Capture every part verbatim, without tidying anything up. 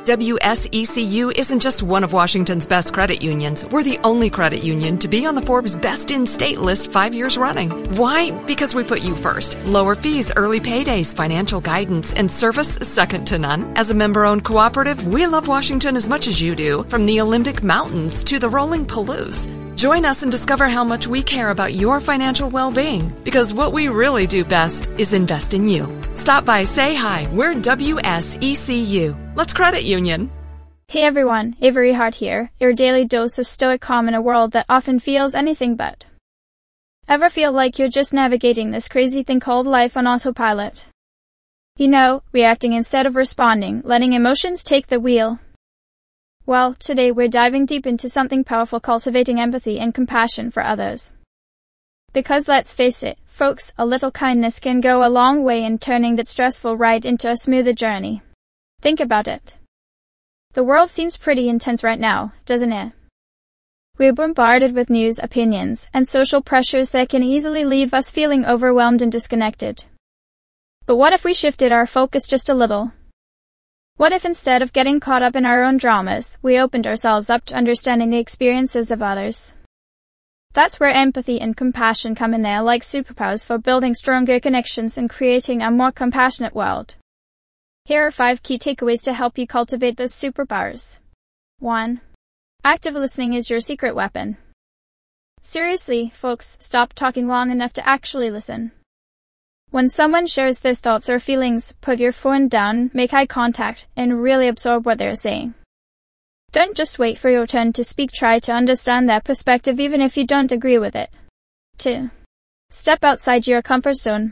W S E C U isn't just one of Washington's best credit unions. We're the only credit union to be on the Forbes Best in State list five years running. Why? Because we put you first. Lower fees, early paydays, financial guidance, and service second to none. As a member-owned cooperative, we love Washington as much as you do, from the Olympic Mountains to the rolling Palouse. Join us and discover how much we care about your financial well-being, because what we really do best is invest in you. Stop by, say hi. We're W S E C U. Let's credit union. Hey everyone, Avery Hart here, your daily dose of stoic calm in a world that often feels anything but. Ever feel like you're just navigating this crazy thing called life on autopilot? You know, reacting instead of responding, letting emotions take the wheel. Well, today we're diving deep into something powerful, cultivating empathy and compassion for others. Because let's face it, folks, a little kindness can go a long way in turning that stressful ride into a smoother journey. Think about it. The world seems pretty intense right now, doesn't it? We're bombarded with news, opinions, and social pressures that can easily leave us feeling overwhelmed and disconnected. But what if we shifted our focus just a little? What if instead of getting caught up in our own dramas, we opened ourselves up to understanding the experiences of others? That's where empathy and compassion come in there like superpowers for building stronger connections and creating a more compassionate world. Here are five key takeaways to help you cultivate those superpowers. one. Active listening is your secret weapon. Seriously, folks, stop talking long enough to actually listen. When someone shares their thoughts or feelings, put your phone down, make eye contact, and really absorb what they're saying. Don't just wait for your turn to speak, try to understand their perspective even if you don't agree with it. two. Step outside your comfort zone.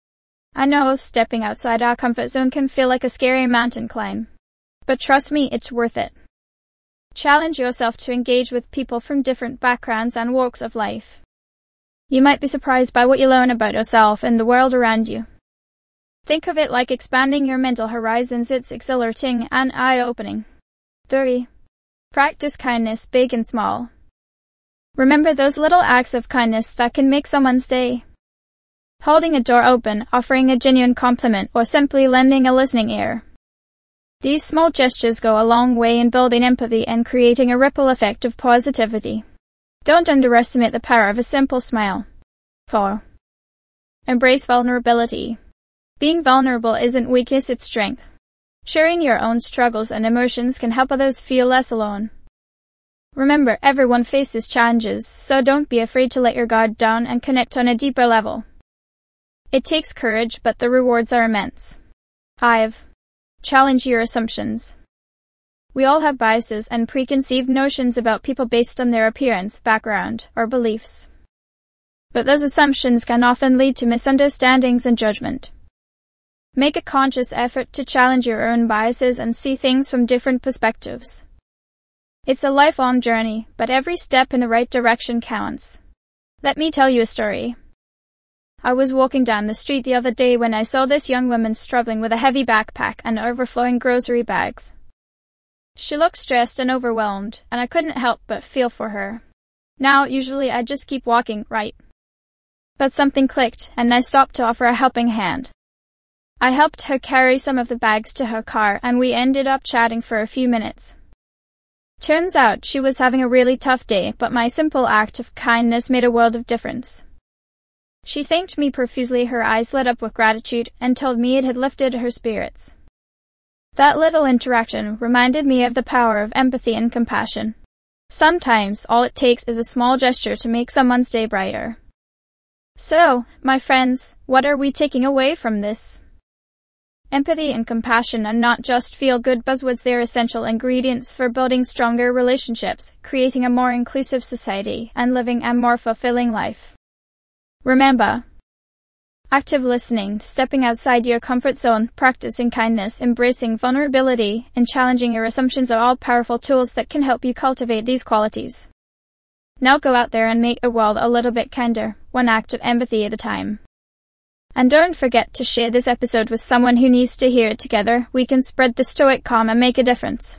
I know stepping outside our comfort zone can feel like a scary mountain climb. But trust me, it's worth it. Challenge yourself to engage with people from different backgrounds and walks of life. You might be surprised by what you learn about yourself and the world around you. Think of it like expanding your mental horizons. It's exhilarating and eye-opening. three. Practice kindness, big and small. Remember those little acts of kindness that can make someone's day. Holding a door open, offering a genuine compliment, or simply lending a listening ear. These small gestures go a long way in building empathy and creating a ripple effect of positivity. Don't underestimate the power of a simple smile. four. Embrace vulnerability. Being vulnerable isn't weakness, it's strength. Sharing your own struggles and emotions can help others feel less alone. Remember, everyone faces challenges, so don't be afraid to let your guard down and connect on a deeper level. It takes courage, but the rewards are immense. five. Challenge your assumptions. We all have biases and preconceived notions about people based on their appearance, background, or beliefs. But those assumptions can often lead to misunderstandings and judgment. Make a conscious effort to challenge your own biases and see things from different perspectives. It's a lifelong journey, but every step in the right direction counts. Let me tell you a story. I was walking down the street the other day when I saw this young woman struggling with a heavy backpack and overflowing grocery bags. She looked stressed and overwhelmed, and I couldn't help but feel for her. Now, usually I just keep walking, right? But something clicked, and I stopped to offer a helping hand. I helped her carry some of the bags to her car, and we ended up chatting for a few minutes. Turns out she was having a really tough day, but my simple act of kindness made a world of difference. She thanked me profusely, her eyes lit up with gratitude, and told me it had lifted her spirits. That little interaction reminded me of the power of empathy and compassion. Sometimes all it takes is a small gesture to make someone's day brighter. So, my friends, what are we taking away from this? Empathy and compassion are not just feel-good buzzwords, they're essential ingredients for building stronger relationships, creating a more inclusive society, and living a more fulfilling life. Remember, active listening, stepping outside your comfort zone, practicing kindness, embracing vulnerability, and challenging your assumptions are all powerful tools that can help you cultivate these qualities. Now go out there and make the world a little bit kinder, one act of empathy at a time. And don't forget to share this episode with someone who needs to hear it. Together, we can spread the stoic calm and make a difference.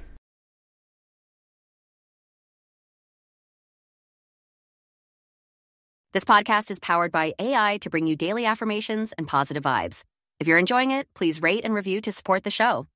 This podcast is powered by A I to bring you daily affirmations and positive vibes. If you're enjoying it, please rate and review to support the show.